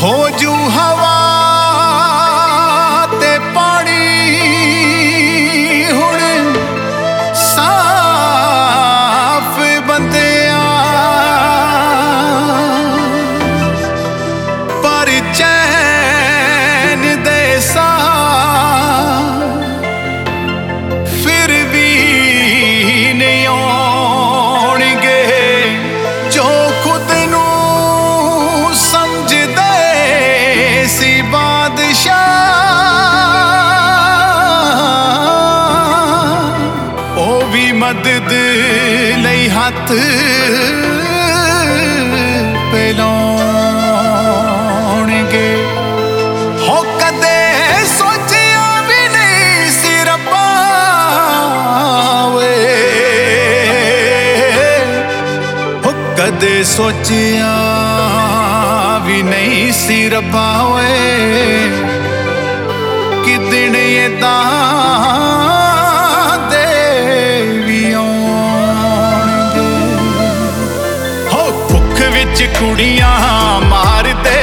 हो जू हवा ते पानी हुण साफ बंदिया पर चैन दे सा फिर भी नहीं आउणगे जो खुद नू समझदे सी बादशाह ओ भी मदद लई हथ पैलाउणगे हो कदे सोचिया भी नहीं सी रब्बा वे हो कदे सोचिया भी नहीं सी रब्बा वे कि दिन ये दे भी आउणगे हो भुख विच कुड़ियां मारदे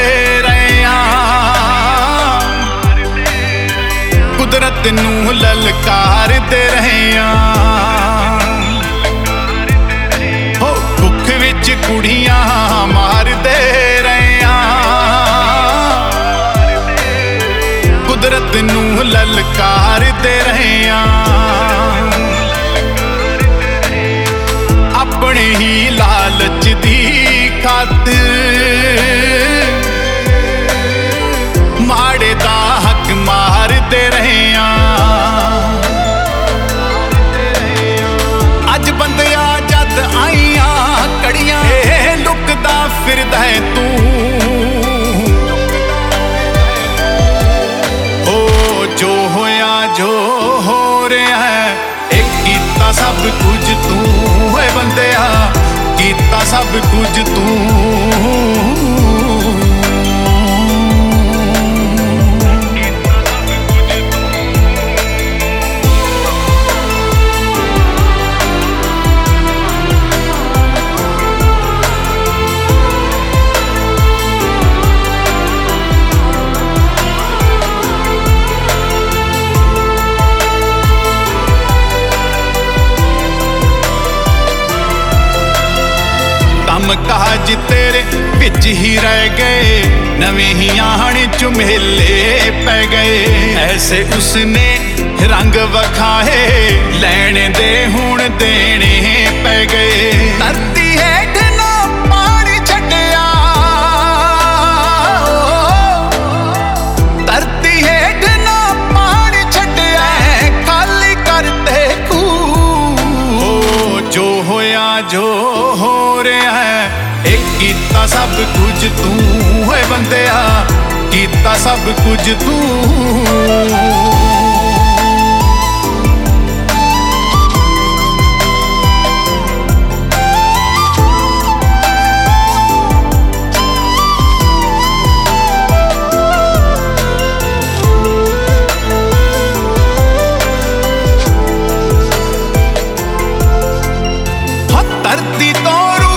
कुदरत नू ललकारदे रहिया हो भुख विच कुड़ियां मारदे रहिया कुदरत नू ललकारदे रहिया अपने ही लालच दी खातिर माड़े दा हक मारदे रहिया अज बंदिया जद आईया कड़ियां लुकदा फिरदा है तू हो जो होया जो हो रहा है एक कीता सब कुछ तू है बंदिया कीता सब कुछ तू काज तेरे विच ही रह गए नवे ही आण झुमेले पै गए ऐसे उसने रंग वखाए लैने दे हुण देने पै गए धरती हेठ ना पानी छड्डिया धरती हेठ ना पानी छड्डिया खाली करते कू जो होया जो हो रहा है एक कीता सब कुछ तू है बंदिया कीता सब कुछ तू धरती तो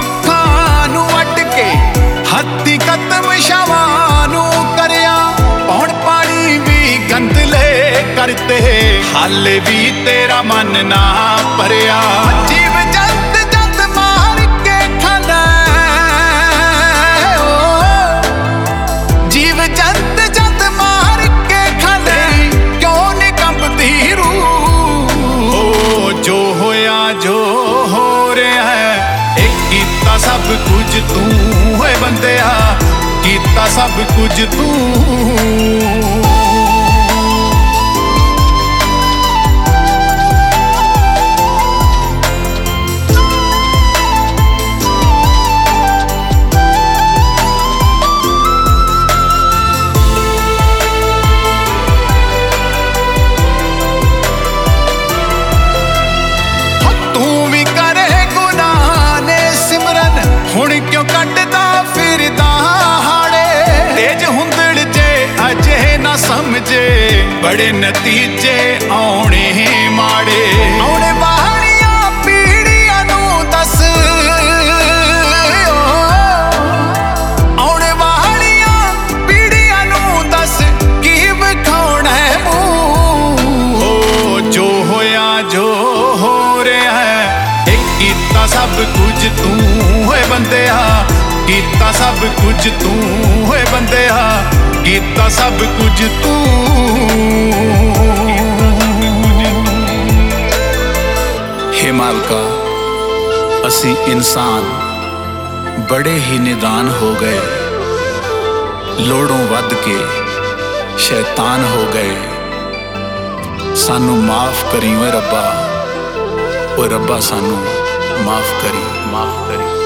हत्ती कदम शवानू करया पौन पानी भी गंदले करते हाले भी तेरा मन ना भरिया जीव जंत जंत मार के खाना जीव जंत जंत मार के खाने क्यों नहीं कंबदी रूह जो होया जो हो रहा है एक कीता सब कुछ तू है बंदिया कीता सब कुछ तू तू भी करे गुनाह ने सिमरन हुण क्यों कटदा फिरदा तेज हुंदड़ जे अजे ना समझे बड़े नतीजे आने माड़े आने बाहरिया पीड़िया नू दस आने बाहरिया ਕੁਝ ਤੂੰ ਹੋਏ ਬੰਦਿਆ, ਕੀਤਾ ਸਭ ਕੁਝ ਤੂੰ ਹੋਏ ਬੰਦਿਆ, ਕੀਤਾ ਸਭ ਕੁਝ ਤੂੰ। हे मालका ਅਸੀਂ ਇਨਸਾਨ ਬੜੇ ਹੀ ਨਿਦਾਨ ਹੋ ਗਏ, ਲੋੜੋਂ ਵੱਧ ਕੇ ਸ਼ੈਤਾਨ ਹੋ ਗਏ। ਸਾਨੂੰ ਮਾਫ ਕਰੀ ਓਏ ਰੱਬਾ, ਓਏ ਰੱਬਾ ਸਾਨੂੰ ਮਾਫ ਕਰੀ, ਮਾਫ ਕਰੀ।